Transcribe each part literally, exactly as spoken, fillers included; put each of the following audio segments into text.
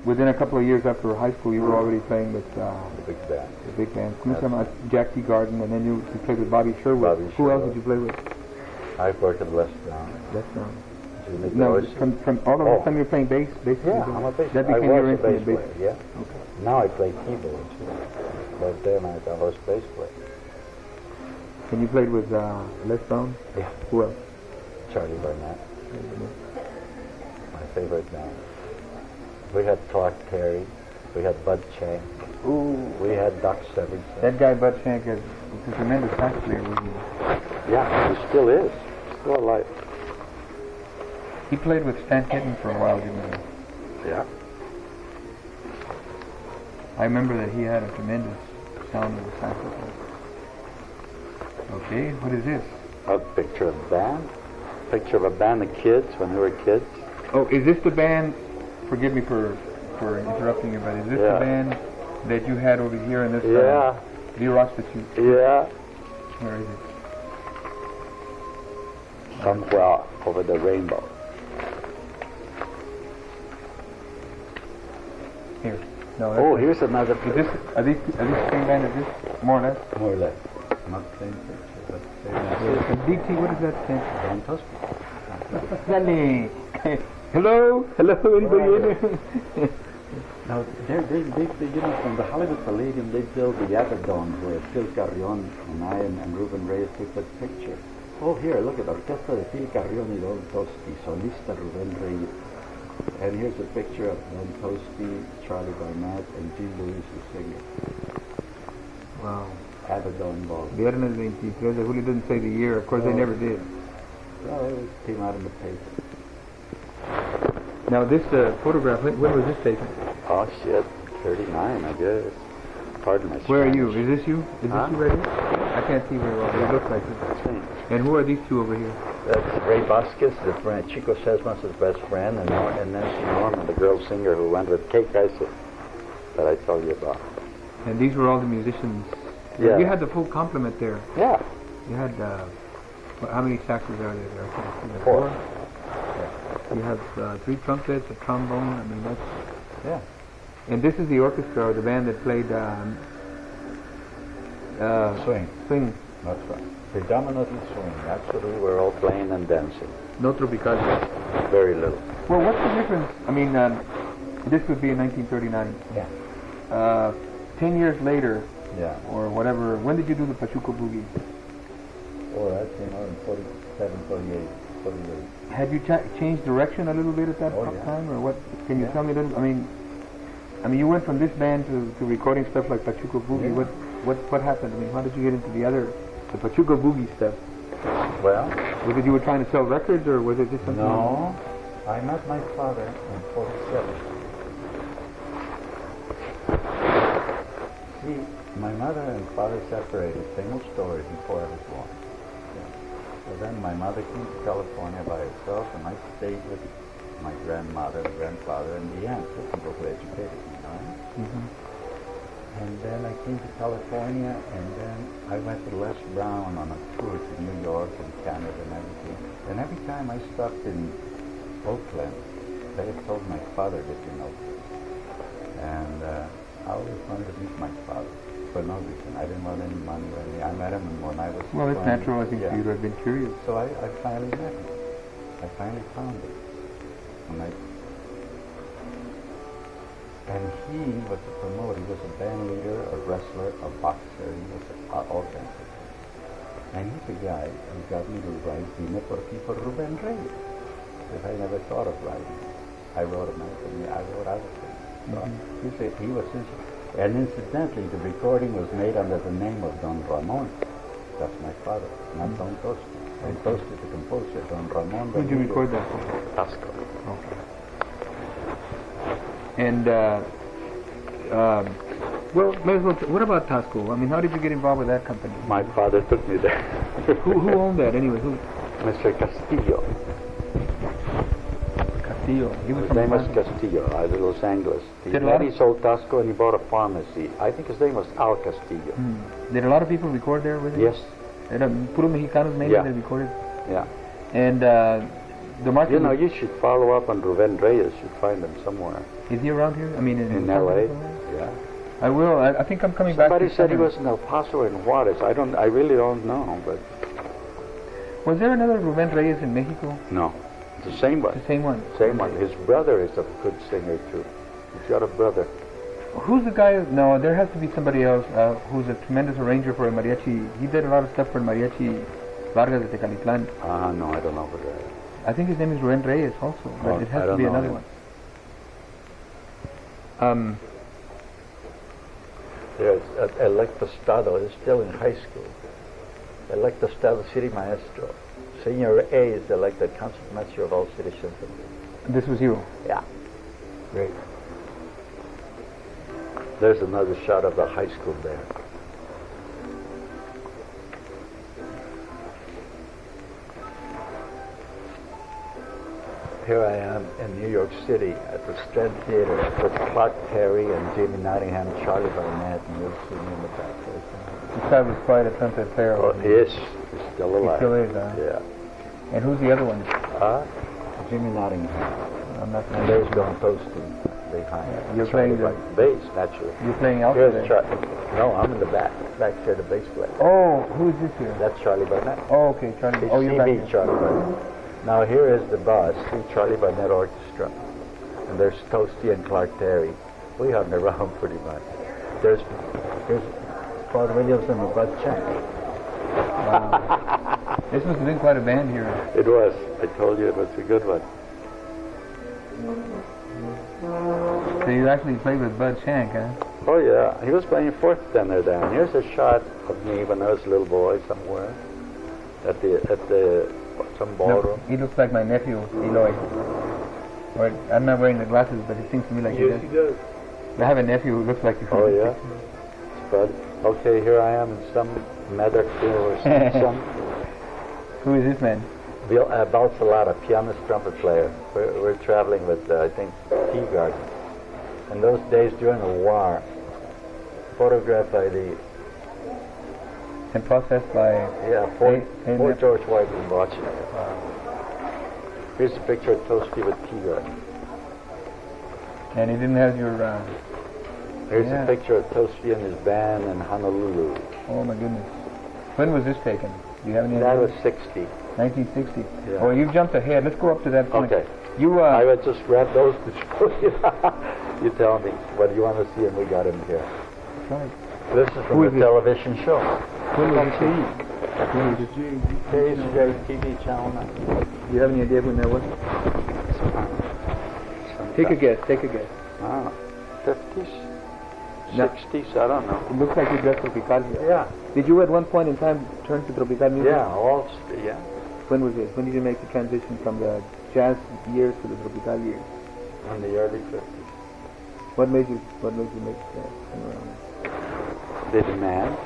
within a couple of years after high school, you were already playing with uh, the big band. The big band. Come on, Jack T. Garden, and then you, you played with Bobby Sherwood. Bobby Who Sherwood. else did you play with? I worked at Les Brown. Les Brown. Jimmy No, Dorsey. from, from all the Oh. time you were playing bass? bass Yeah, I'm a bass That player. I became your was a bass instrument, player, bass. yeah. Okay. Now I play keyboard too. But then I, I was bass player. And you played with uh, Les Brown? Yeah. Who else? Charlie Barnett. My favorite band. We had Clark Terry. We had Bud Shank. Ooh. We had Doc Severs. That guy, Bud Shank, is is a tremendous sax player, wasn't he? Yeah, he still is. Still alive. He played with Stan Kenton for a while, didn't he? Yeah. I remember that he had a tremendous sound of the saxophone. Okay, what is this? A picture of the band. Picture of a band of kids when we were kids. Oh, is this the band, forgive me for, for interrupting you, but is this Yeah. the band that you had over here in this Yeah. uh, Xerox that you, Yeah. where is it? Somewhere over the rainbow. Here. No, that's Oh, it. here's another Is picture. this, are these, are these the same band as this, more or less? More or less. Not the same picture, but the same And D T, what is that stand? Don Tosco. Danny! Hello? Hello, anybody in there? Now, they, they, they, they, you know, from the Hollywood Palladium, they built the Abaddon where Phil Carrion and I and, and Ruben Reyes took that picture. Oh, here, look at Orquesta de Phil Carrion y Don Tosti, solista Ruben Reyes. And here's a picture of Don Tosti, Charlie Barnett, and Gene Lewis, the singer. Wow. Abaddon Ball. Viernes veintitrés de julio doesn't say the year. Of course, they Oh. never did. Well, it came out in the paper. Now, this uh, photograph, when, when was this taken? Oh, shit. thirty-nine, I guess. Pardon my Where are Spanish. you? Is this you? Is Huh? this you right here? I can't see very well, but it looks like it. That's me. And who are these two over here? That's Ray Vasquez, the friend, Chico Sesmas' best friend, and, Nor- and Nancy Norman, the girl singer who went with Kate Kaiser that I told you about. And these were all the musicians. Yeah. You had the full complement there. Yeah. You had, uh, what- how many saxes are there? I can't see. There. Four. You have uh, three trumpets, a trombone. I mean, that's. Yeah. And this is the orchestra or the band that played um, uh, Swing. Swing. That's right. Predominantly swing. That's what we were all playing and dancing. No Tropicales. Very little. Well, what's the difference? I mean, um, this would be in nineteen thirty-nine. Yeah. Uh, ten years later, Yeah. or whatever, when did you do the Pachuco Boogie? Oh, that came out in forty-seven, forty-eight, forty-eight. Had you cha- changed direction a little bit at that Oh, po- yeah. time, or what? Can you Yeah. tell me a little? I mean, I mean, you went from this band to, to recording stuff like Pachuco Boogie. Yeah. What, what, what happened? I mean, how did you get into the other, the Pachuco Boogie stuff? Well, Was it you were trying to sell records, or was it just something? no. I met my father in forty-seven. See, my mother and father separated, same old story, before I was born. Yeah. So then my mother came to California by herself, and I stayed with my grandmother, grandfather, and the aunt, the people who educated me, right? Mm-hmm. And then I came to California, and then I went to Les Brown on a tour to New York and Canada and everything. And every time I stopped in Oakland, they had told my father lived in Oakland. And uh, I always wanted to meet my father for no reason. I didn't want any money or anything. I met him when I was Well, it's twenty. natural, I think, Yeah. for you to have been curious. So I, I finally met him. I finally found him. And, I, and he was a promoter. He was a band leader, a wrestler, a boxer. He was uh, all kinds of things. And he's the guy who got me to write Dime por ti for Ruben Reyes. Because I never thought of writing. I wrote him anything. I wrote other things. So Mm-hmm. he said he was his, and incidentally, the recording was made under the name of Don Ramon. That's my father, not Mm-hmm. Don Tosti. Don Tosti, the composer, Don Ramon. Who did you Dominguez. record that for? Tasco. Okay. And, uh, um, well, may as well, what about Tasco? I mean, how did you get involved with that company? My father took me there. Who, who owned that anyway? Who? Mister Castillo. Castillo. He was His from name was Atlanta. Castillo, out of Los Angeles. He, Did a then lot he of- sold Tasco and he bought a pharmacy. I think his name was Al Castillo. Hmm. Did a lot of people record there with him? Yes. Era puro mexicanos mainly Yeah. that recorded. Yeah. And uh, the market. You know, was- you should follow up on Ruben Reyes. You'd find him somewhere. Is he around here? I mean, in, In San L A? Diego somewhere? Yeah. I will. I, I think I'm coming Somebody back. to said he summer. was in El Paso or in Juarez. I don't. I really don't know, but Was there another Ruben Reyes in Mexico? no, it's the same one. The same one. Same one. His brother is a good singer too. He's got a brother. Who's the guy? No, there has to be somebody else uh, who's a tremendous arranger for a mariachi. He did a lot of stuff for mariachi Vargas de Tecalitlán. Ah, uh, no, I don't know who that is. I think his name is Ruben Reyes also, but Oh, it I has to don't be know another him. one. Um, There's uh, Electostado is still in high school. Electostado City Maestro. Senior A is elected concertmaster of all city symphonies. this was you. Yeah. Great. There's another shot of the high school there. Here I am in New York City at the Strand Theater with Clark Terry and Jamie Nottingham, Charlie Barnett, and you'll see me in the back there. This guy was quite a trumpet player. Oh, he is. He's still He alive. still is, huh? Yeah. And who's the other one? Huh? Jimmy Nottingham. I'm not And there's Don Toasty behind. You're Charlie playing the- Barnett. Bass, naturally. You're playing alto Here's there. Charlie. No, I'm in the back. Back here, the bass player. Oh, who is this here? That's Charlie Barnett. Oh, okay, Charlie. It's Oh, you're back C B here. Charlie Barnett. Now here is the boss, the Charlie Barnett Orchestra. And there's Toasty and Clark Terry. We hung around pretty much. There's here's Claude Williams and Bud Chang. Wow. This must have been quite a band here. It was. I told you it was a good one. So you actually played with Bud Shank, huh? Oh yeah, he was playing fourth tenor down. Here's a shot of me when I was a little boy somewhere at the at the some No, ballroom. he looks like my nephew, Eloy. Or, I'm not wearing the glasses, but it seems to me like he does. does. I have a nephew who looks like you. Oh yeah, but okay, here I am in some Medicare or some, some Who is this man? Bill uh, Balsalata, pianist, trumpet player. We're, we're traveling with, uh, I think, Teagarden. In those days during the war, photographed by the, And processed by... yeah, Fort, Hey- hey, Fort Nep- George White in Washington. here's a picture of Toasty with Teagarden. And he didn't have your... Uh, Here's Yeah. a picture of Toasty and his band in Honolulu. oh my goodness. When was this taken? Do you have any That idea? was sixty. nineteen sixty. Yeah. Oh, you've jumped ahead. Let's go up to that point. Okay. You, I uh... would just grab those to show you. You tell me what you want to see, and we got him here. Right. This is from Who a is it? television show. When was this taken? When was this- K C J T V Channel nine. Do you have any idea when that was? Take a guess. Take a guess. Ah, fifties, No. sixties, I don't know. It looks like you dressed Tropical here. Yeah, Did you at one point in time turn to Tropical music? Yeah, all, st- yeah. When was it? When did you make the transition from the jazz years to the Tropical years? In the early fifties. What made you, what made you make that turn around? The demand.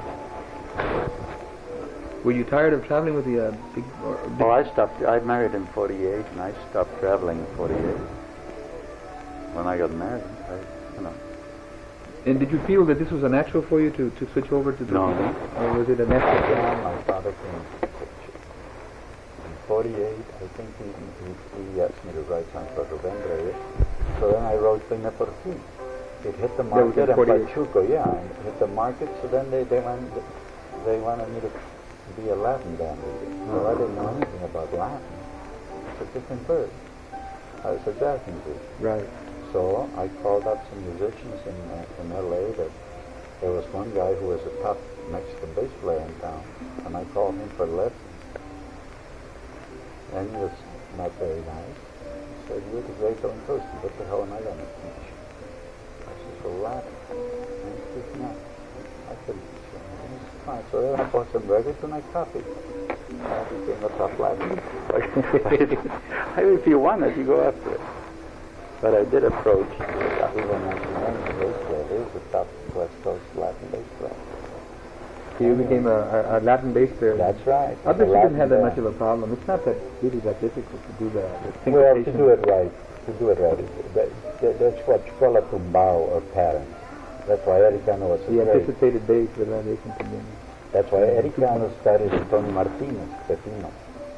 Were you tired of traveling with the uh, big, or, or big Well, I stopped, I married in forty-eight, and I stopped traveling in forty-eight. When I got married, I, you know. and did you feel that this was a natural for you to, to switch over to the No. or was it a natural thing? yeah, my father came in forty-eight. I think he, he, he asked me to write something for Ruben Reyes. So then I wrote Peña por Fin. It hit the was in market in forty-eight. Pachuco, yeah, it hit the market. So then they they went, they wanted me to be a Latin band leader. So I didn't know anything about Latin. It's a different bird. I was a jazz musician. Right. So I called up some musicians in uh, in L A. That there was one guy who was a top Mexican bass player in town, and I called him for lessons. And he was not very nice. He said, "You're the great Don Toasty. What the hell am I going to teach you?" I said, "For Latin." And he said, "No, I couldn't teach you." And he said, "Fine." So then I bought some records and I copied. I became a top Latin. I mean, if you want it, you go after it. But I did approach. We were mentioning the bass player. He was the top West Coast Latin bass player. So you became a, a, a Latin bass player. That's right. I bet The you didn't have that Latin much of a problem. It's not that really that difficult to do the, the Well, to syncopation. do it right, to do it right, it- that, that, that's what you call a tumbao or pattern. That's why Eddie Cano was so The great. anticipated bass with variation to me. That's why Eddie Cano studied with Tony Martinez, Pepino.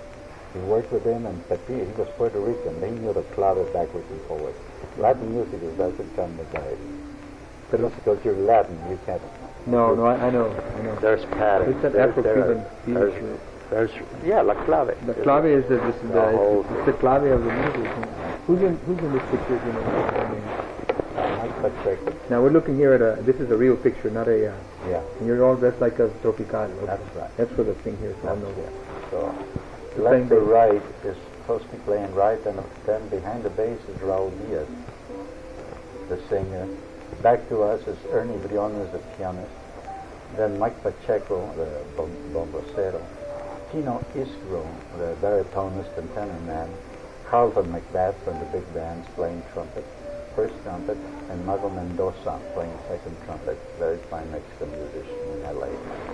He worked with him, and Pepe, he was Puerto Rican. He knew the clave backwards and forwards. Latin music is doesn't come with that. But just because you're Latin, you can't. No, no, I, I know, I know. There's patterns. It's an There's- Afro-Cuban there are- feel. There's, there's, yeah, la clave. The clave is the, this is The the, whole- it's, it's the clave of the music. Who's in, who's in this picture? You know, I mean, Mike Pacheco. now we're looking here at a, this is a real picture, not a, uh, Yeah, and you're all dressed like a tropical. Okay. that's right. That's for the thing here. So I know. So, The left same to bass. right is supposed to be playing right, and then behind the bass is Raul Diaz, the singer. Back to us is Ernie Briones, the pianist. Then Mike Pacheco, the bom- bombocero. Tino Isgro, the baritonist and tenor man. Carlton McBath from the big bands playing trumpet, first trumpet, and Mago Mendoza playing second trumpet. Very fine Mexican musician in L A.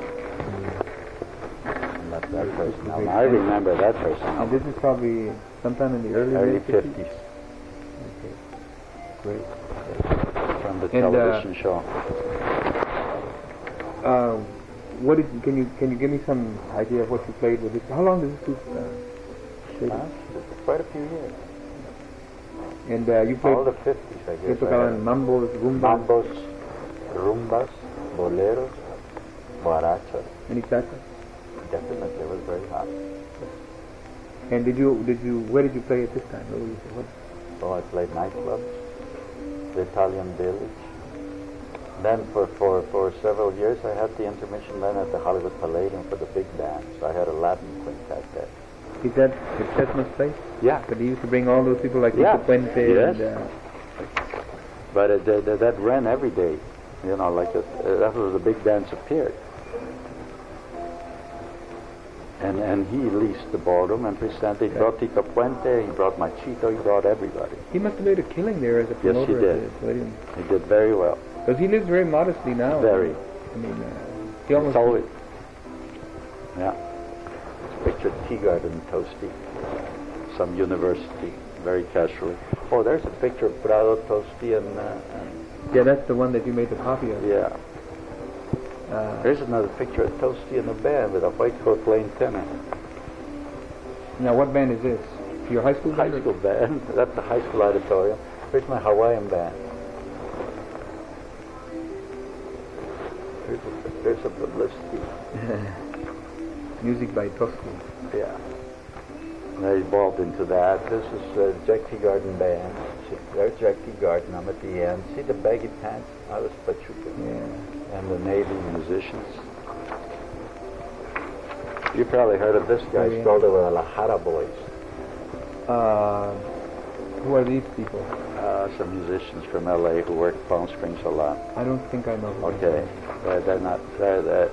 And that's that person. Now, I remember that person. And this is probably sometime in the early, Early mid fifties. fifties, Okay. Great. from the And, uh, television show. Um, what did you, can you can you give me some idea of what you played with this? How long did this group uh, play? Huh? Quite a few years. And uh, you played All the fifties, I you guess. I tocaban had mambos, rumbas, Mambos, rumbas, boleros, guarachas. any salsa? Definitely, it was very hot. And did you did you where did you play at this time? Where were you, what? So I played nightclubs, the Italian Village. Then for, for, for several years I had the intermission then at the Hollywood Palladium for the big bands. I had a Latin quintet there. Is that the Chestnut's place? Yeah. But he used to bring all those people like Yeah. Tito Puente Yes. and uh, But it, that, that- that ran every day. You know, like it, uh, that was the big bands appeared. And and he leased the ballroom and presented. He Okay. brought Tito Puente, he brought Machito, he brought everybody. he must have made a killing there as a he promoter did. at the Palladium. He did very well. Because he lives very modestly now. Very. I mean, uh, he almost It's always, yeah. Picture Tea Garden Toasty, some university, very casually. Oh, there's a picture of Prado Toasty and, uh, and yeah, that's the one that you made the copy of. yeah. Uh, There's another picture of Toasty in a band with a white coat playing tenor. now, what band is this? Your high school High band? or- school band. That's the high school auditorium. Here's my Hawaiian band. Here's a, here's a publicity. Music by Tosco. Yeah. And I evolved into that. This is uh, Jack Teagarden band. See, there's Jack Teagarden. I'm at the end. See the baggy pants? I was Pachuca. Yeah. And the Navy musicians. You probably heard of this guy. Oh, He's yeah. called the Guadalajara Boys. Uh, who are these people? Uh, some musicians from L A who work Palm Springs a lot. I don't think I know. who they Okay. They're, they're not. They're, they're,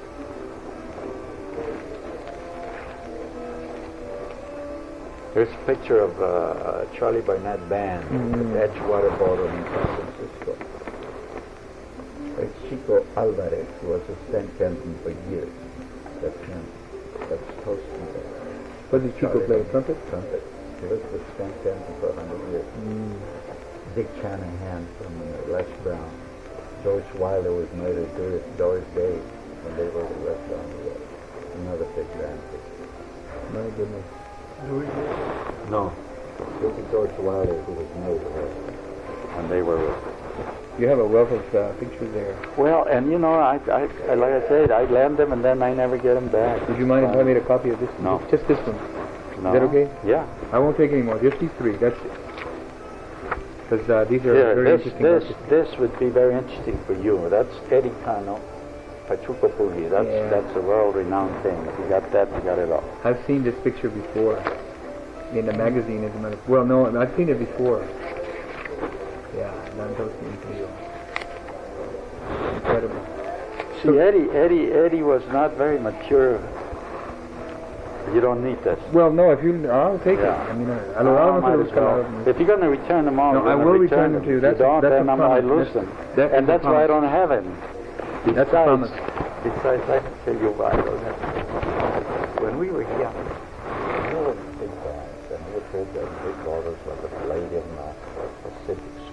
Here's a picture of uh, Charlie Barnett Band Mhm. at Edgewater Ballroom in San Francisco. It's Chico Alvarez, who was a Stan Kenton for years. That's him. That's Toasty there. What did Chico Charlie play? Barnett. Trumpet? Trumpet. He was with Stan Kenton for a hundred years. Mm. Dick Shanahan from uh, Les Brown. George Wilder was married to Doris, Doris Day when they were with Les Brown. Another big band. My goodness. No. This is George Wilder who was married to her. And they were with You have a wealth of uh, pictures there. Well, and you know, I, I, I like I said, I lend them and then I never get them back. Would you mind if I made a copy of this? No. Just this one. No. Is that okay? Yeah. I won't take any more. Just these three. That's it. Because uh, these are Here, very this, interesting. this, artists. this would be very interesting for you. That's Eddie Cano, Pachuco Puli. That's Yeah. that's a world-renowned thing. If you got that, you got it all. I've seen this picture before in a magazine, as a matter of Well, no, I've seen it before. Yeah, Lantos Interior. Incredible. See, Eddie, Eddie, Eddie was not very mature. You don't need this. Well, no, if you, I'll take Yeah. it. I mean, I, I, No, I don't might know as if it'll well. come out. If you're going to return them all, No, you're I gonna will return return them. them to you. If That's you a- don't, that's a then I'm, I promise. lose That's- them. that is and a that's why I promise. don't have him. Besides, That's a promise. besides, I can tell you why I don't have him. When we were young, we were in big bands, and we played at big ballers like the Palladium, uh, Pacific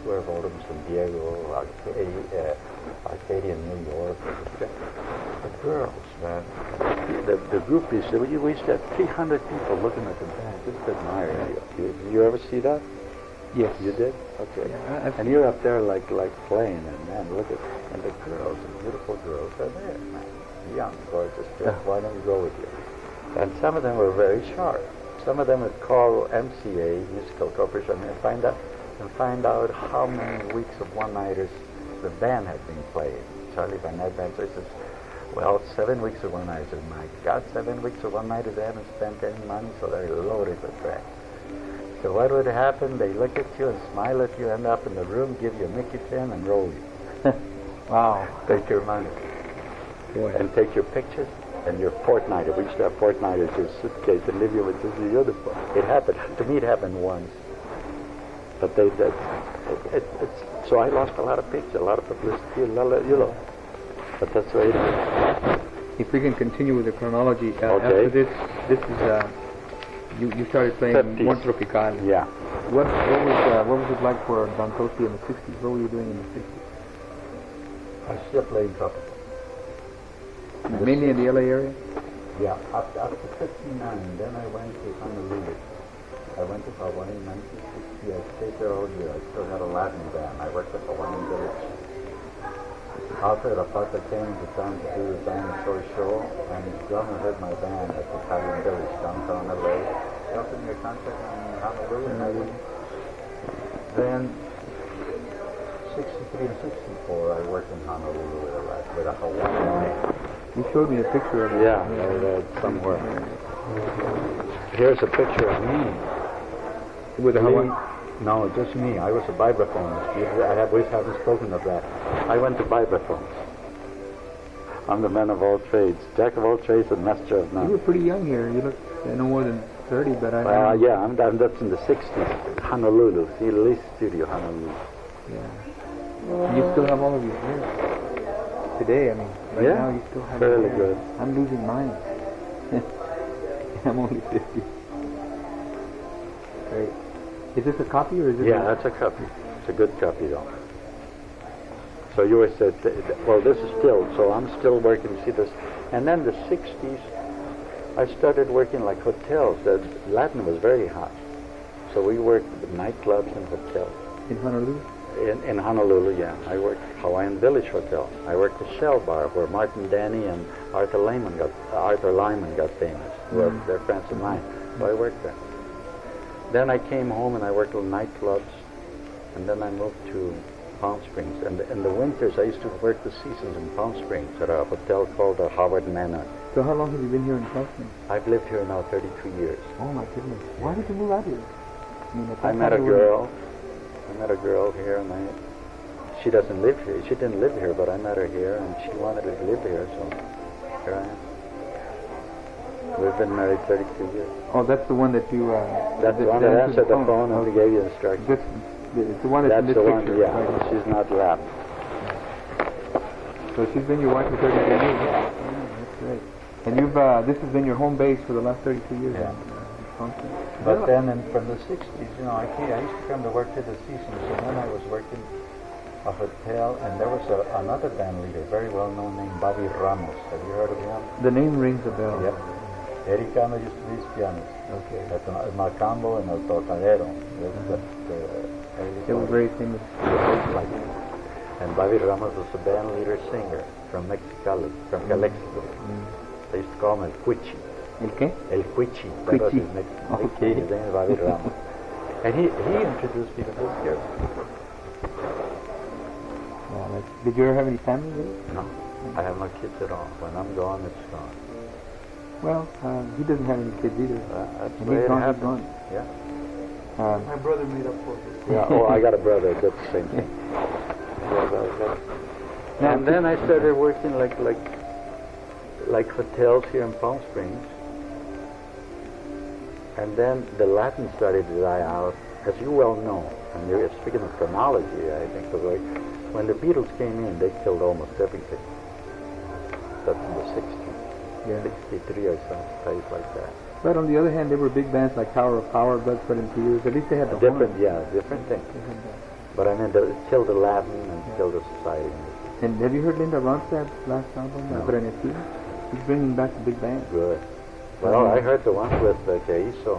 Square Ballroom, San Diego, Arcadia, uh, Arcadia, New York. The girls, man. The, the groupies, we we used to have three hundred people looking at the band, just admiring you. You, you ever see that? Yes. You did? Okay. Yeah, I've and you're up there like like playing, and man, look at, and the girls, the beautiful girls are there, man. Young, gorgeous girls. Why don't we go with you? And some of them were very sharp. Some of them would call M C A, Musical Corporation, and find out and find out how many weeks of one-nighters the band had been playing. Charlie Van Ness says, well, seven weeks of one-nighters. I said, my God, seven weeks of one-nighters, they haven't spent any money, so they're loaded with rent. So what would happen? They look at you and smile at you, end up in the room, give you a Mickey pin, and roll you. Wow. Take your money. Boy. And take your pictures and your fortnighter. We used to have fortnighters, your suitcase, and leave you with just the uniform. It happened. To me, it happened once. But they did. It, it, it's, so I lost a lot of pictures, a lot of publicity, a lot of, you know. But that's the way it is. If we can continue with the chronology, uh, Okay. after this, this is, uh, you, you started playing fifties. More Tropical. Yeah. What, what was uh, what was it like for Don Tosti in the sixties? What were you doing in the sixties? I still played tropical. Mainly in the L A area? Yeah, after, after fifty-nine, then I went to Honolulu. I went to Hawaii in nineteen sixty. I stayed there all year. I still had a Latin band. I worked at Hawaiian Village. Alfred Apata came to town to do the dinosaur show, and his drummer heard my band at the Italian Village downtown L A. He offered me a contract in Honolulu, and I went. Then, sixty-three and sixty-four, I worked in Honolulu with a, with a Hawaiian band. You showed me a picture of it. Yeah, uh, somewhere. Here's a picture of me. With a Me- Hawaiian? No, just me. I was a vibraphonist. You- I have, always haven't spoken of that. I went to vibraphones. I'm the man of all trades, jack of all trades and master of You were none. pretty young here. You look uh, no more than thirty, but I... Uh, I yeah, I'm, I'm, that's in the sixties. Honolulu, see, Lee Studio, Honolulu. Yeah. You still have all of your hair. Today, I mean, right Yeah, now you still have fairly your hair. good. I'm losing mine. I'm only fifty. Great. Is this a copy or is this Yeah, a... that's a copy. It's a good copy, though. So you were said, well, this is still, so I'm still working, see this. And then the sixties, I started working like hotels. The Latin was very hot. So we worked with nightclubs and hotels. In Honolulu? In, in Honolulu, yeah. I worked Hawaiian Village Hotel. I worked the Shell Bar, where Martin Danny and Arthur Lyman got, uh, Arthur Lyman got famous. Well, Mm. they're friends of mine. So I worked there. Then I came home and I worked in nightclubs. And then I moved to Palm Springs. And in the winters, I used to work the seasons in Palm Springs at a hotel called the Howard Manor. So how long have you been here in Boston? I've lived here now thirty-two years. Oh my goodness. Why did you move out here? I, mean, at that I met a time you were- girl. I met a girl here, and I, she doesn't live here. She didn't live here, but I met her here, and she wanted to live here, so here I am. We've been married thirty-two years. Oh, that's the one that you... Uh, That's the one that answered the phone and gave you instructions. This, it's the one that's, That's in this the one, picture. yeah. right? She's not Latin. So she's been your wife for thirty-two years. Yeah, that's great. And you've, uh, this has been your home base for the last thirty-two years. Yeah. in, uh, Wisconsin. But then in, from the sixties, you know, I, came, I used to come to work to the seasons, and then I was working a hotel, and there was a, another band leader, very well known, named Bobby Ramos. Have you heard of him? The name rings a bell. Yep. Eric Cano used to be his pianist. Okay. At the El Macambo and El Tocadero. That's the, the early It was very famous. like it. And Bobby Ramos was a band leader singer from Mexicali, from Calexico. Mm. They used to call him El Cuichi. ¿El qué? El Cuichi. That was Cuichi. his Mexican Okay. nickname. His name is Bobby Ramos. And he, he introduced me to this girl. Yeah, like, did you ever have any family with it? No, I have no kids at all. When I'm gone, it's gone. Well, uh, he doesn't have any kids either. Uh, that's And the way he's it gone, he's happens. gone. Yeah. Um, My brother made up for it. Yeah. Oh, I got a brother. That's the same thing. Yeah, that- that- Now, and then I started working like like like hotels here in Palm Springs. And then the Latin started to die out, as you well know. And you're speaking of chronology, I think, of like, when the Beatles came in, they killed almost everything. That's in the sixties, yeah. sixty-three or something like that. But on the other hand, there were big bands like Tower of Power, Blood, Sweat and Tears. At least they had the A different, horns. yeah, different thing. They had that. But I mean, the, still the Latin and still the society music. And have you heard Linda Ronstadt's last album, No. Frenesí? She's bringing back the big band. Good. Well, I heard the one with uh, Keiso.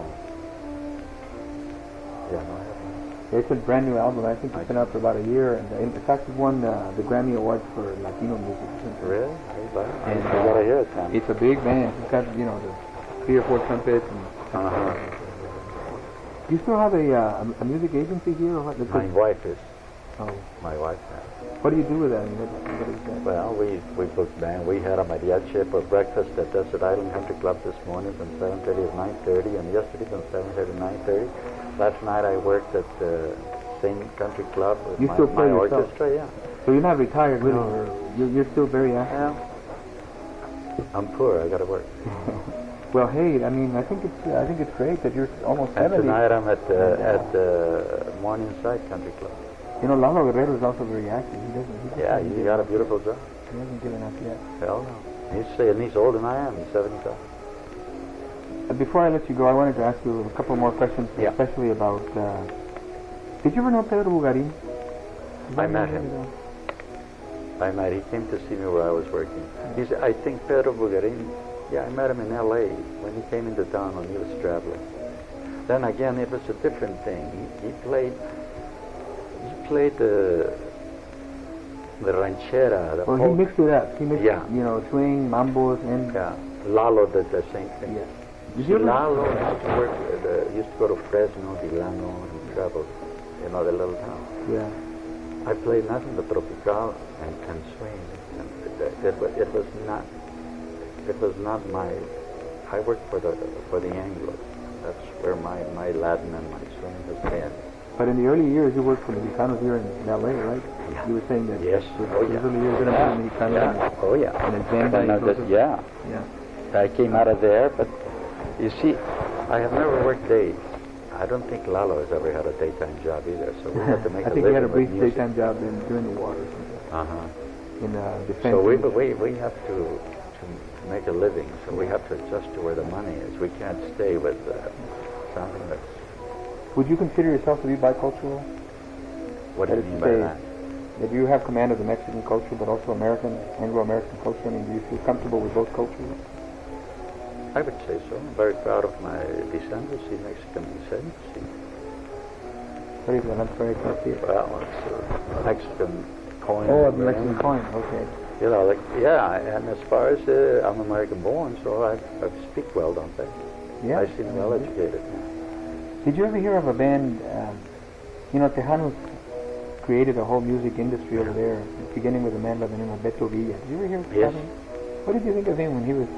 Yeah, no, I haven't. It's a brand new album. I think it's been out for about a year. And uh, in fact, it won uh, the Grammy Award for Latino music. Really? I, I, And, I uh, gotta hear it, man. It's a big band. It's got, you know, the three or four trumpets. And Uh-huh. do you still have a, uh, a music agency here? Or what? My Because- wife is. oh. My wife has. What do you do with that? I mean, what, what is that? Well, we we booked band. We had a mariachi for breakfast at Desert Island Country Club this morning from seven thirty to nine thirty, and yesterday from seven thirty to nine thirty. Last night I worked at the same country club with You my, still play my yourself? orchestra. Yeah. So you're not retired, really? No. Or you're, you're still very active? Yeah. I'm poor. I gotta work. Well, hey, I mean, I think it's uh, I think it's great that you're almost And seventy. tonight I'm at the at the Morningside Country Club. You know, Lalo Guerrero is also very active. He doesn't. He Yeah, doesn't you give got a up. beautiful job. He hasn't given up yet. Hell no. He's saying he's older than I am. He's seventy-five. Uh, before I let you go, I wanted to ask you a couple more questions, Yeah. especially about. Uh, did you ever know Pedro Bugarin? Did I you met ever him. know? I met. He came to see me where I was working. He's. I think Pedro Bugarin. Yeah, I met him in L A when he came into town when he was traveling. Then again, it was a different thing. He, he played. He played the the ranchera. The Well, he folk- mixed it up. He mixed, Yeah. you know, swing, mambos, and Yeah, Lalo did the same thing. yeah. Did you ever? Lalo used to work. With, uh, used to go to Fresno, Delano, and travel. You know the little town. Yeah. I played nothing but tropical and, and swing. And it, it, wa- it was not. It was not my. I worked for the for the Anglos. That's where my, my Latin and my swing has been. But in the early years, you worked for the Mexicanos here in L A, right? Yeah. You were saying that. Yes. those Oh yeah. early years, Yeah. the Mexicanos. Yeah. Oh yeah. And then Zamba And, uh, and that- those- yeah. Yeah. I came out of there, but you see, I have never worked days. I don't think Lalo has ever had a daytime job either. So we had to make I a think he had a living brief with music. daytime job in, during the war or something. Uh-huh. In uh, defense. So we, we, we have to, to make a living, so we have to adjust to where the money is. We can't stay with uh, something that's, Would you consider yourself to be bicultural? what do you That is mean to by say, that? That you have command of the Mexican culture, but also American, Anglo-American culture? I mean, do you feel comfortable with both cultures? I would say so. I'm very proud of my descendancy, Mexican descendancy. What is that? I'm sorry, I can't see it. Well, it's a Mexican coin. Oh, a Mexican coin. Okay. You know, like, yeah, and as far as uh, I'm American born, so I, I speak well, don't I? Yeah. I seem well educated. Did you ever hear of a band? Um, you know, Tejanos created a whole music industry over there, beginning with a man by the name of Beto Villa. Did you ever hear of Yes. him? What did you think of him when he was?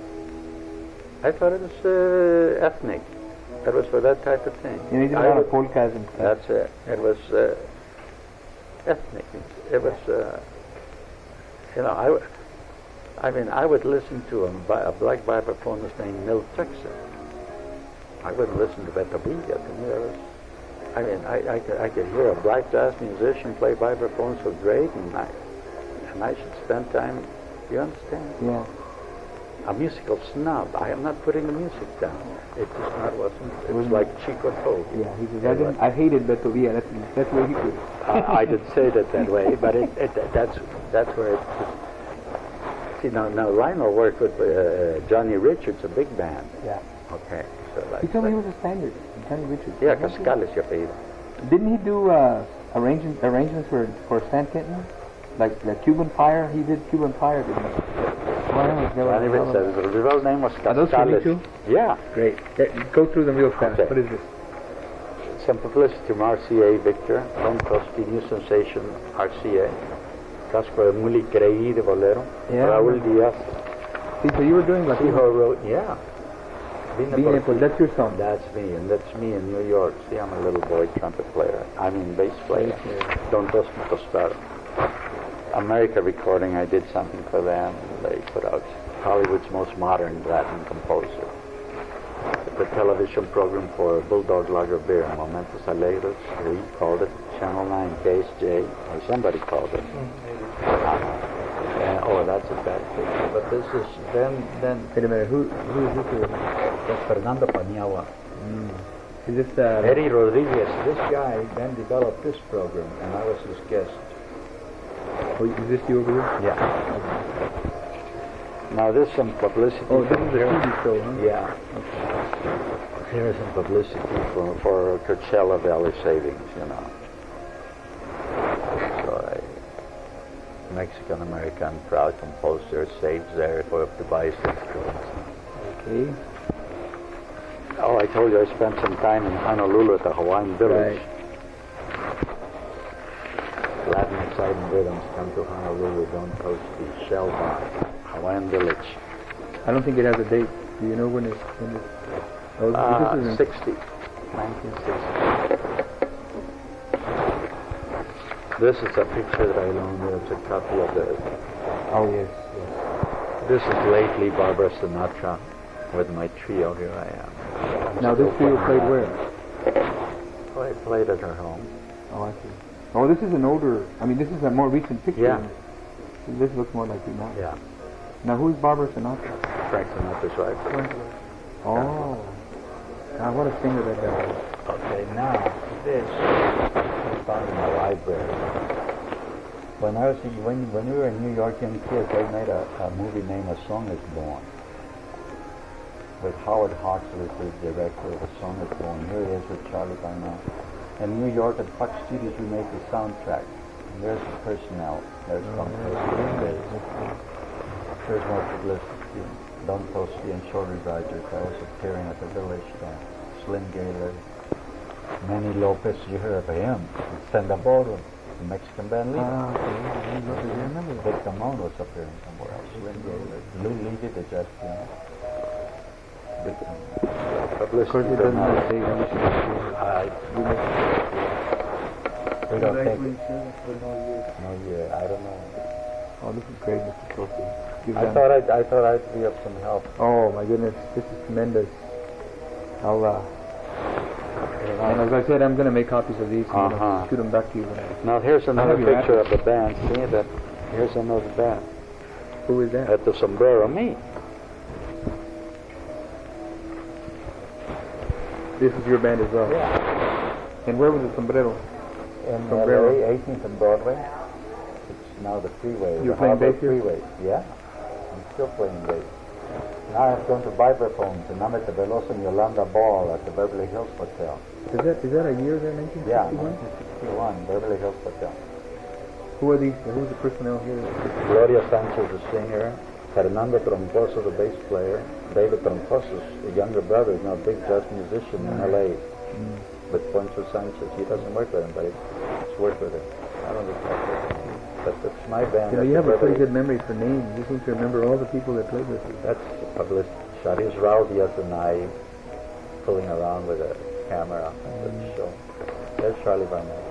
I thought it was uh, ethnic. It was for that type of thing. You know, he did a I lot would- of polkas and stuff. That's it. It was uh, ethnic. It was, uh, you know, I, w- I mean, I would listen to a, bi- a black vibraphonist named Milt Jackson. I wouldn't listen to Beto Villa. To me, that was, I mean, I, I, could, I could hear a black jazz musician play vibraphone so great, and I, and I should spend time. You understand? Yeah. A musical snob. I am not putting the music down. It just not wasn't. It was Wasn't- like Chico told you. Yeah. He says, I, didn't, I hated Beto Villa. That's that's where he put it. I, I didn't say that that way, but it, it, that's that's where it. See now, now Lionel worked with uh, Johnny Richards, a big band. Yeah. Okay, so like. He told me he was a Spaniard, Johnny Richards. Yeah, Wasn't he? Cascales, your apellido. Didn't he do uh, arrangements arrangements for for Stan Kenton? Like the Cuban Fire? He did Cuban Fire, didn't he? Well, I don't know, Johnny there was- Richards. The real name was Are those for you Cascales. too? Yeah. Great. Yeah, go through them real fast. Okay. What is this? Some publicity from R C A, Victor. Don Tosti, New Sensation, R C A. Casco de Muli Creí de Bolero. Yeah. Raúl Díaz. See, so you were doing like Hijo wrote, yeah. Vine Being por Able, ti. that's your song. That's me, and that's me in New York. See, I'm a little boy trumpet player. I mean, bass player. Bass player. Don Dos Me Tostado. America Recording, I did something for them. They put out Hollywood's most modern Latin composer. The television program for Bulldog Lager Beer, Momentos Alegres, we called it Channel nine K S J, or somebody called it. Uh-huh. And, oh, that's a bad picture. But this is, then, then Wait a minute, who, who is this? here? that's Fernando Paniagua. Mm. Is this uh, Eddie Rodriguez, this guy then developed this program, and I was his guest. Oh, is this you over here? Yeah. Now there's some publicity. Oh, this is a T here. V show, huh? Yeah. Here is some publicity for, for Coachella Valley Savings, you know. So a Mexican-American proud composer saves there for the bicycles. Okay. Oh, I told you I spent some time in Honolulu at the Hawaiian Village. Right. Latin exciting rhythms come to Honolulu, don't toast the Shell Bar, Hawaiian Village. I don't think it has a date. Do you know when it's... When it's oh, Uh, this is in sixty. nineteen sixty. This is a picture that I loaned you. It's a copy of the... Oh, yes, yes. This is lately Barbara Sinatra with my trio. Here I am. Now, this trio played where? Oh, I played at her home. Oh, I see. Oh, this is an older... I mean, this is a more recent picture. Yeah. This looks more like you now. Yeah. Now, who's Barbara Sinatra? Frank Sinatra's wife. Oh. God, what a singer that guy is. Okay, now, this I found in the library. When I was in, when, when we were in New York young kids, they made a, a movie named A Song Is Born. With Howard Hawks as the director of A Song Is Born. Here he is with Charlie Barnett. In New York at Fox Studios we made the soundtrack. And there's the personnel. There's Don Tosti. There's more publicity. Don Tosti and Shorty Rogers. I was appearing at the Village there. Slim Gaylor. Manny Lopez, you heard of him. Sendaboro, the Mexican band leader. Ah, okay. I remember that. Vic Damone was appearing somewhere else. Slim Gaylor. Lou Levy, the jazz pianist. Vic Damone. Of course, it doesn't have a date. I wish it was. I, we don't think it. Oh, No year, I don't know. this is great, Mister Tosti. You've I done- thought I'd, I thought I'd be of some help. Oh, my goodness. This is tremendous. I'll, uh... And as I said, I'm going to make copies of these and you know, Uh-huh. shoot them back to you. When I, Now here's another have your picture address. of the band. See that? Here's another band. who is that? At the Sombrero, me. This is your band as well. Yeah. And where was the sombrero? In Sombrero. L A, eighteenth and Broadway. It's now the freeway. You're the playing Harbor bass here? Freeway. Yeah. I'm still playing bass. Now I've gone to vibraphones and I'm at the Velosa and Yolanda Ball at the Beverly Hills Hotel. Is that is that a year there, nineteen Yeah, sixty-one? nineteen sixty-one, Beverly Hills Hotel. Who are these? Who's the personnel here? Gloria Sanchez, the singer. Fernando Troncoso, the bass player. David Troncoso, the younger brother, is now a big jazz musician in L A. Mm. With Poncho Sanchez. He doesn't work with him, but it's, it's work with him. I don't know if but it's my band. You know, That's you have a Beverly- pretty good memory for names. You seem to remember all the people that played with you. That's published. Sharice Raul Diaz and I fooling around with a camera at the show. There's Charlie Barnett.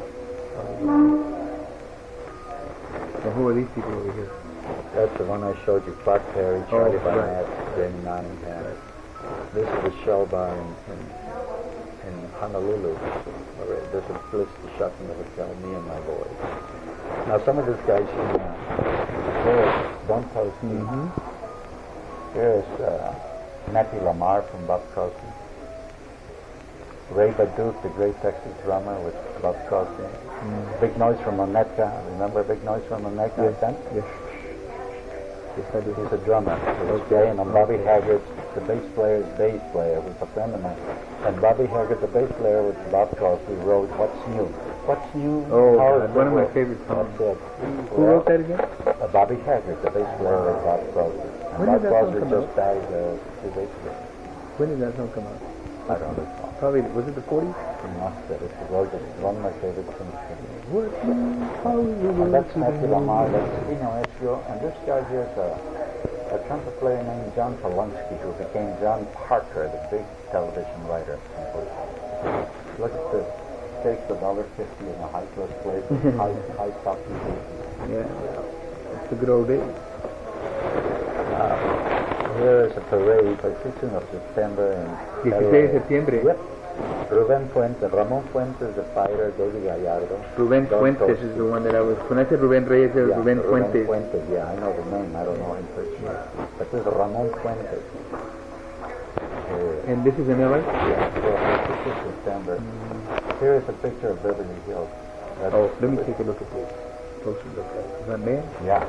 So who are these people over here? That's the one I showed you. Clark Perry, Charlie right. Barnett, Jamie Nottingham. This is the Shell Bar in, in, in Honolulu. Where there's a publicity shot in the hotel, me and my boys. Now some of these guys, you know, there's Don Tosti. Mm-hmm. There's uh, Matty Lamar from Bob Crosby. Ray Baduke, the great Texas drummer with Bob Crosby. Mm. Big Noise from Onetka. Remember Big Noise from Onetka? Yes. Then? Yes. Yes, I do. He's a drummer. He was playing on Bobby Haggard, the bass player's bass player, was a friend of mine. And Bobby Haggard, the bass player with Bob Crosby, wrote What's New? What's New? Oh, How God, is one of the my world? favorite songs. That's it. Who wrote that again? Uh, Bobby Haggard, the bass player with Bob Crosby. And When Bob did that song Crosby come just out? died uh, two days ago. When did that song come out? I don't recall. Probably, was it the forties? He must have. It's gorgeous. One of my favorite things. What? How is the And world that's Matthew today? Lamar, that's Dino Ezio, and this guy here is a, a trumpet player named John Polonsky, who became John Parker, the big television writer. Look at this. Takes a dollar fifty in a high class place, high high top T V. Yeah. It's the good old days. Uh, here is a parade by sixteenth of September in dieciséis de septiembre. Yep. Ruben Fuentes, Ramon Fuentes, the fighter, David Gallardo. Ruben Don Fuentes Tosti. is the one that I was. When I said Ruben Reyes, it was Yeah, Ruben Fuentes. Fuentes, yeah, I know the name. I don't know him personally. But this is Ramon Fuentes. Here, And this is in L A? yeah, well, this is September. Here is a picture of Beverly Hills. That's Oh, let me take a look at this. Closer look at it. Is that man? Yeah.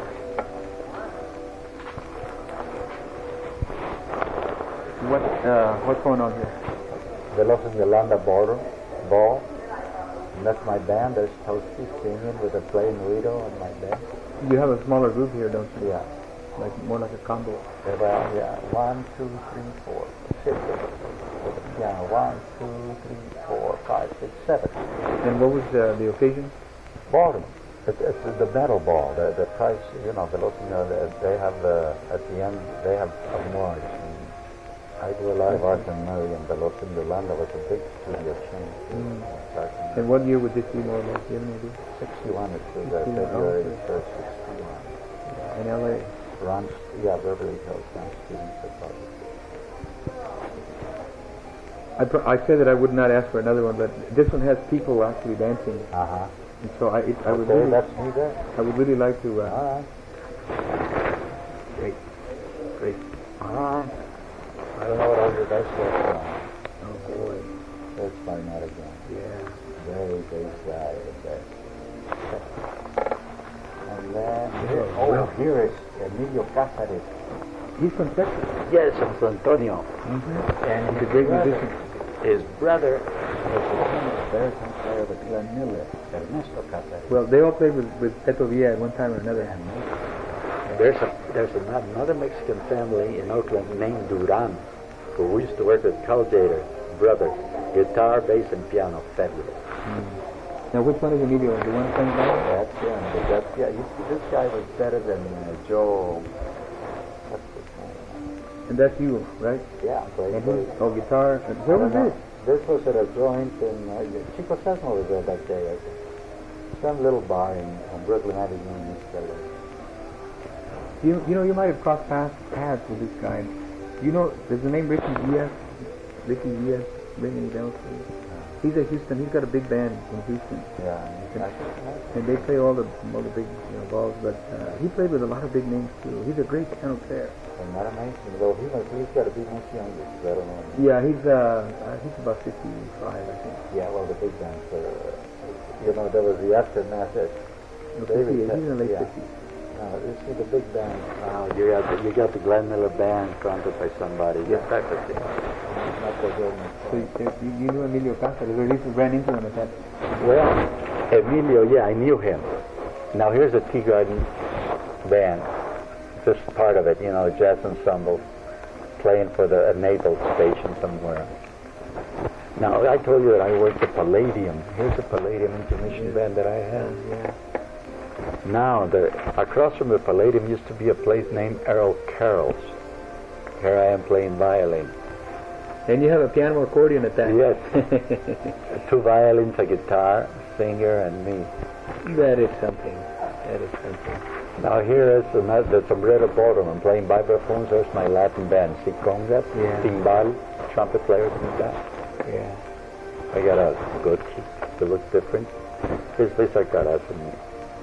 What, uh, what's going on here? The Los and Yolanda Ball. Ball. And that's my band. There's Toasty singing with a playing Rito on my band. You have a smaller group here, don't you? Yeah. Like more like a combo. Yeah, well, yeah. One, two, three, four, six. With the piano. One, two, three, four, five, six, seven. And what was uh, the occasion? Ballroom. It's, it's the metal ball. The, the price, you know, the Los, you know, they, they have uh, at the end they have a march. I do a lot of art and Murray, and the Los in Yolanda was a big studio chain. Mm. Uh, And what year would this be more or less? Do you have any idea? sixty-one, it was uh, sixty-one, February okay. first, sixty-one. In L A. Ron, yeah, Beverly Hills, Ron Stevens photography. I, pr- I said that I would not ask for another one, but this one has people actually dancing, Uh-huh. and so I, it, I would Okay, really, that's me there. I would really like to. Uh, All right. great, great. All right. I don't know what all you guys working on. Oh boy, There's my not again. yeah. Very, very sad. Okay. And then, here, Oh, oh, well. here is Emilio Cáceres. He's from Texas. Yes, from San Antonio. Mm-hmm. And He's a great musician. His brother was the famous baritone player with Glenn Miller, Ernesto Cáceres. Well, they all played with, with Peto Villa at one time or another. There's a there's another Mexican family in Oakland named Duran, who used to work with Carl Jader, brothers, guitar, bass, and piano, fabulous. Now, which one is Emilio? The one playing now? That's him. But that's, yeah, you see, this guy was better than uh, Joe. What's his name? And that's you, right? Yeah, played And bass. who- oh, guitar. And where was this? This was at a joint in uh, Chico Sesmo was there that day. I think. Some little bar in on Brooklyn Avenue in East L A. You, you know, you might have crossed paths, paths with this guy. You know, does the name Ricky Diaz, Ricky Diaz, ring any bells for you? He's at Houston. He's got a big band in Houston, Yeah, and I think and they play all the all the big you know, balls. But uh, he played with a lot of big names too. He's a great piano player. isn't that amazing? Though he must, he's got to be much younger. 'Cause I don't know. Yeah, he's uh, uh he's about fifty-five, I think. Yeah, well, the big bands are, uh, you know, there was the aftermath. That No, David fifty-eight. said- He's in the late yeah. fifties. Now, you see the big band. Now, you got the, you got the Glenn Miller band fronted by somebody. Yeah. That type of thing. Not the good So you, you, you knew Emilio Cáceres, or at least you ran into him at that. Well, Emilio, yeah, I knew him. Now, here's a Tea Garden band. Just part of it, you know, jazz ensemble, playing for the a Naples station somewhere. Now, I told you that I worked at Palladium. Here's a Palladium intermission band that I had. Yeah. Now, the, across from the Palladium used to be a place named Errol Carroll's. Here I am playing violin. And you have a piano accordion at that. Yes. Two violins, a guitar, singer, and me. That is something. That is something. Now here is another, the Sombrero Ballroom. I'm playing vibraphones. There's my Latin band, Sicongas, Yeah. timbal, trumpet players and that. Yeah. I got a good key to look different. Here's Lisa Caras and me.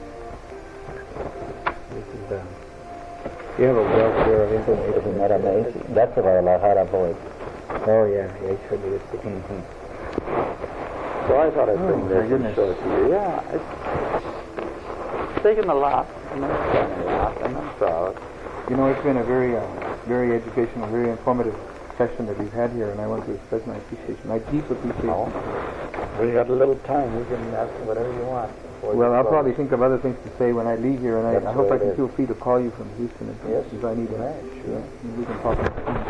This is uh, you have a wealth there of information. Isn't that amazing? That's a Guadalajara voice. Oh yeah, yeah, he showed me this. Mm-hmm. So I thought I'd Oh, bring my this and goodness. show it to you. Yeah, it's, it's taken a lot, and it's done a lot, and I'm proud. You know, it's been a very, uh, very educational, very informative session that we've had here, and I want to express my appreciation, my deep appreciation. Oh. We got a little time. You can ask me whatever you want. before Well, you I'll close. probably think of other things to say when I leave here, and I, That's I hope the I way can it feel free to call you from Houston if, Yes, if I need you to. may, sure. And we can talk on the phone.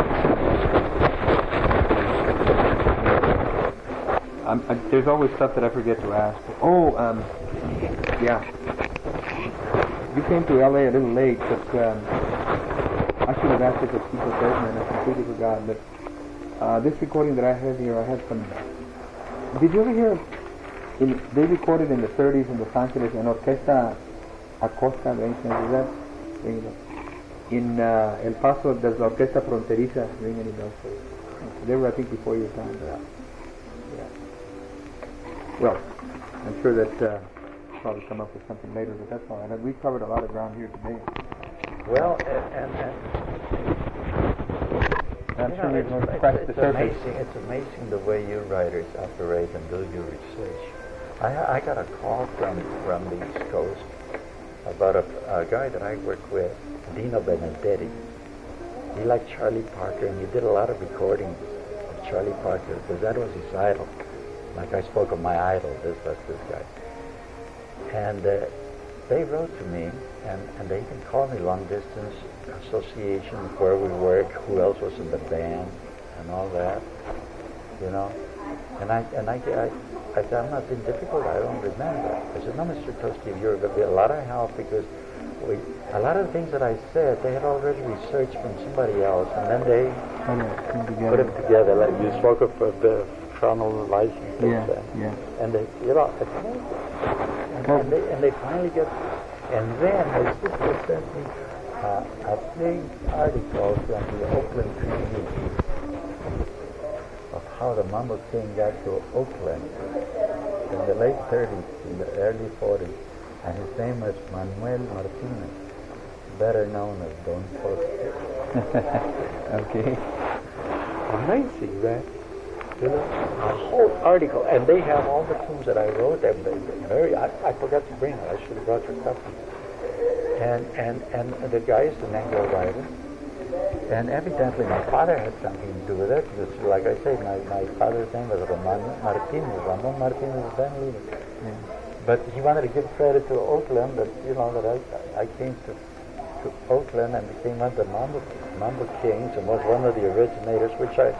Um, I, there's always stuff that I forget to ask. Oh, um, yeah. You came to L A a little late, but um, I should have asked it to Chico Desmond, and I completely forgot. But uh, this recording that I have here, I had some. Did you ever hear? In, they recorded in the thirties in Los Angeles an Orquesta Acosta, de is that? Ring a bell. In uh, El Paso, there's la Orquesta Fronteriza. Ring any bells for you? They were, I think, before your time. Yeah. Yeah. Well, I'm sure that uh, I'll probably come up with something later, but that's all right. We've covered a lot of ground here today. Well, and, and, and I'm You sure know, we're it's, going to it's, scratch it's the surface. amazing. It's amazing the way you writers operate and do your research. I, I got a call from, from the East Coast about a, a guy that I work with, Dino Benedetti. He liked Charlie Parker, and he did a lot of recordings of Charlie Parker because that was his idol. Like I spoke of my idol, this was this guy. And uh, they wrote to me, and, and they even called me long distance association, where we work, who else was in the band, and all that, you know. And I and I, I, I said, I'm not being difficult, I don't remember. I said, no, Mister Toski, you're going to be a lot of help because we, a lot of the things that I said, they had already researched from somebody else, and then they Okay, come put together. them together. Like you spoke of uh, the chronological Yeah, thing. yeah. And they, you know, it's amazing. And, Well- and, they, and they finally get, and then my sister sent me uh, a big article from the Oakland Tribune of how the Mambo King got to Oakland in the late thirties, in the early forties, and his name was Manuel Martinez, better known as Don Toski. Okay. Amazing, right? You know, a whole article, and they have all the tunes that I wrote. And they, they very, I, I forgot to bring it. I should have brought your copy. And and and the guy is an Anglo writer, and evidently my father had something to do with it. Because, like I say, my, my father's name was Roman Martinez, Ramon Martinez Ben Leader. Yeah. But he wanted to give credit to Oakland, that you know that I I came to to Oakland and became one of the Mambo Mambo Kings and was one of the originators, which I.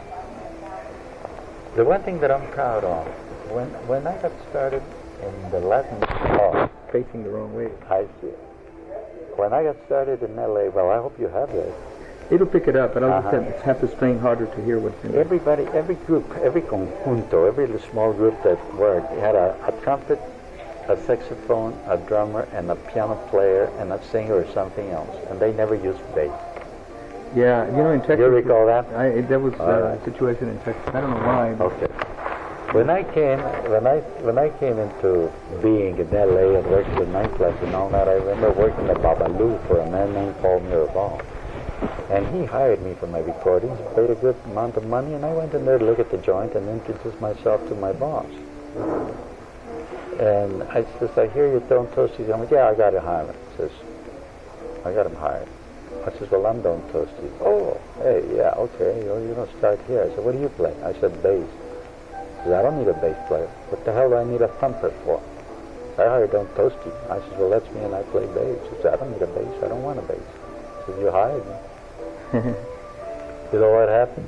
The one thing that I'm proud of, when when I got started in the Latin talk, Facing the wrong way. I see. When I got started in L A, well, I hope you have this. It'll pick it up, but I'll Uh-huh. just have, have to strain harder to hear what's in it. Everybody, every group, every conjunto, every little small group that worked had a, a trumpet, a saxophone, a drummer, and a piano player, and a singer or something else, and they never used bass. Yeah, you know, in Texas. You recall that? I, that was All uh, right. a situation in Texas. I don't know why. But Okay. When I came, when I when I came into being in L A and worked with nightclubs and all that, I remember working at Babalu for a man named Paul Mirabal, and he hired me for my recordings, paid a good amount of money, and I went in there to look at the joint and introduced myself to my boss. And I says, I hear you throwing toasties. I'm like, yeah, I got it hired. He says, I got him hired. I says, well, I'm Don Toasty. Oh, hey, yeah, okay, well, you're going to start here. I said, what do you play? I said, bass. He said, I don't need a bass player. What the hell do I need a thumper for? I hired Don Toasty. I said, well, that's me and I play bass. He said, I don't need a bass. I don't want a bass. I said, you hired me. You know what happened?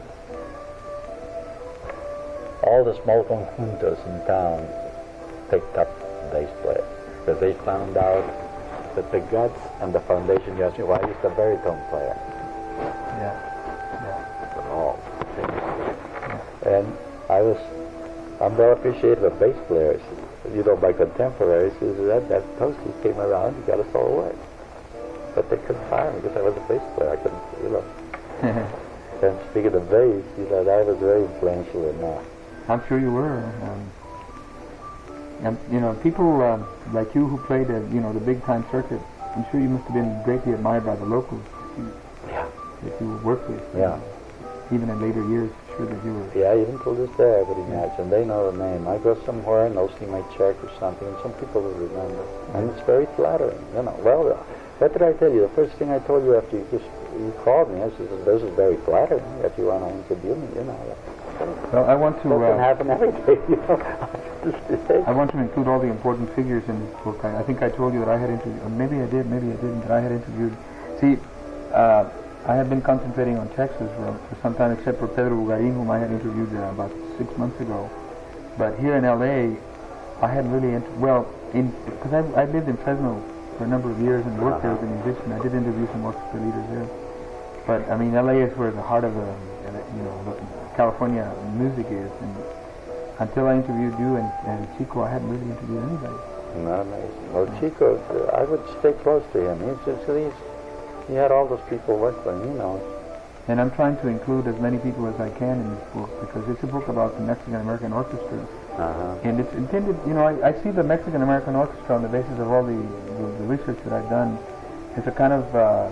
All the small conjuntos in town picked up bass players because they found out that the guts and the foundation, you asked me why I used a baritone player. yeah. Oh, and I was, I'm well appreciative of bass players. You know, my contemporaries, is that, that Toasty came around, he got us all work. But they couldn't fire me because I was a bass player. I couldn't, you know. And speaking of bass, you know, I was very influential in that. I'm sure you were. Um, and, you know, people um, like you who played at, you know, the big time circuit, I'm sure you must have been greatly admired by the locals that you, Yeah. that you worked with. Yeah. Even in later years, sure that you were. Yeah, even till this day I would imagine. They know the name. I go somewhere and they'll see my check or something, and some people will remember. And it's very flattering, you know. Well, what did I tell you? The first thing I told you after you just you called me, I said, this is very flattering if you want to interview me, you know. Well, I want to. Doesn't Uh, happen every day, you know. I want to include all the important figures in this book. I, I think I told you that I had interviewed, or maybe I did, maybe I didn't, that I had interviewed. See, uh, I had been concentrating on Texas for, for some time, except for Pedro Bugarin, whom I had interviewed uh, about six months ago. But here in L A, I hadn't really, int- well, in because I, I lived in Fresno for a number of years and worked there as a musician. I did interview some orchestra leaders there. But, I mean, L A is where the heart of the, you know, the California music is. And until I interviewed you and, and Chico, I hadn't really interviewed anybody. Not amazing. Well, Chico, uh, I would stay close to him. He's just, he's, he had all those people work for him, you know. And I'm trying to include as many people as I can in this book because it's a book about the Mexican-American Orchestra. Uh-huh. And it's intended, you know, I, I see the Mexican-American Orchestra on the basis of all the, the, the research that I've done. It's a kind of uh,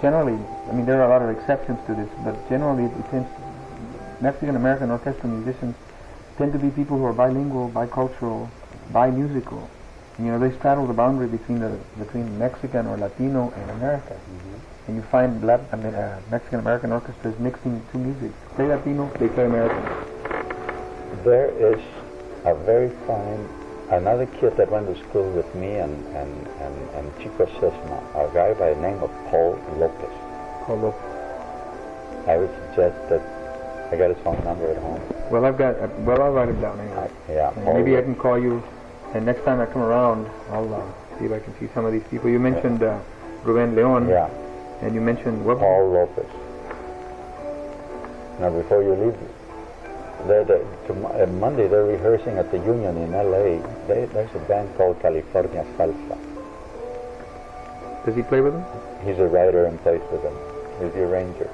generally, I mean, there are a lot of exceptions to this, but generally it tends, Mexican-American orchestral musicians tend to be people who are bilingual, bicultural, bi-musical. And, you know, they straddle the boundary between the between Mexican or Latino and America. Mm-hmm. And you find Lat- I mean, uh, Mexican-American orchestras mixing two music. Play Latino, they play American. There is a very fine, another kid that went to school with me and, and, and, and Chico Sesma, a guy by the name of Paul Lopez. Paul Lopez. I would suggest that I got his phone number at home. Well, I've got, uh, well, I'll write it down anyway. Uh, yeah. And Paul maybe I Lopez. can call you, and next time I come around, I'll uh, see if I can see some of these people. You mentioned uh, Ruben Leon. Yeah. And you mentioned what? Paul Lopez. Now, before you leave, they're, they're, to, uh, Monday they're rehearsing at the Union in L A. They, there's a band called California Salsa. Does he play with them? He's a writer and plays with them. He's the arranger.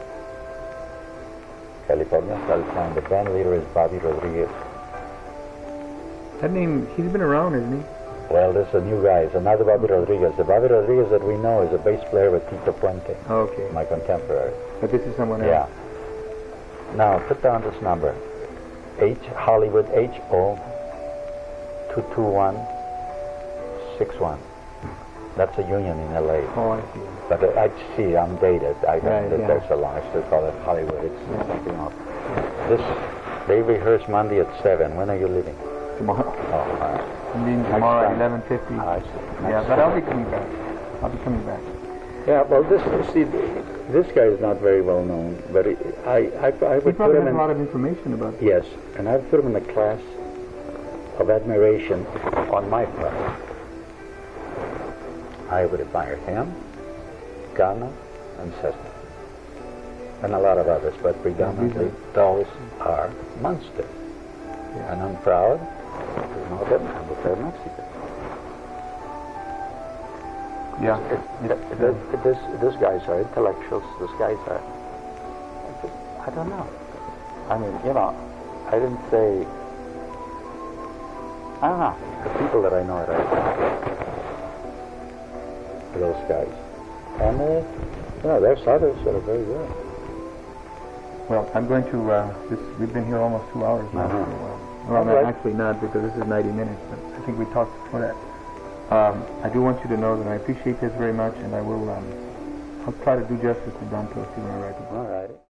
California Salsa, and the band leader is Bobby Rodriguez. That name, he's been around, isn't he? Well, there's a new guy. It's another Bobby Rodriguez. The Bobby Rodriguez that we know is a bass player with Tito Puente, Okay. my contemporary. But this is someone Yeah. else. Now, put down this number. H Hollywood H O two two one six one. That's a Union in L A. Oh, I see. But uh, I see, I'm dated. I don't Right, live yeah. there so long. I still call it Hollywood. It's Yeah. something else. This, they rehearse Monday at seven. When are you leaving? Tomorrow. Oh, all right. I'm leaving tomorrow at time. eleven fifty. I see. Yeah, Next but I'll time. be coming back. I'll be coming back. Yeah, well, this see, this guy is not very well known, but it, I, I, I He would put probably him has in. a lot of information about this. Yes, and I've put him in the class of admiration on my part. I would admire him, Ghana, and Cessna, and a lot of others, but predominantly those are monsters. Yeah. And I'm proud to know them and that they're Mexican. Yeah. It, it, it, this, these guys are intellectuals. These guys are, I don't know. I mean, you know, I didn't say, I don't know. The people that I know are those guys. And, uh, you know, there's others that are very good. Well, I'm going to, uh, this, we've been here almost two hours now. Uh-huh. So, uh, well, no, All right. actually not, because this is ninety minutes, but I think we talked before that. Um, I do want you to know that I appreciate this very much, and I will, um, I'll try to do justice to Don Tosti when I write the book. All right.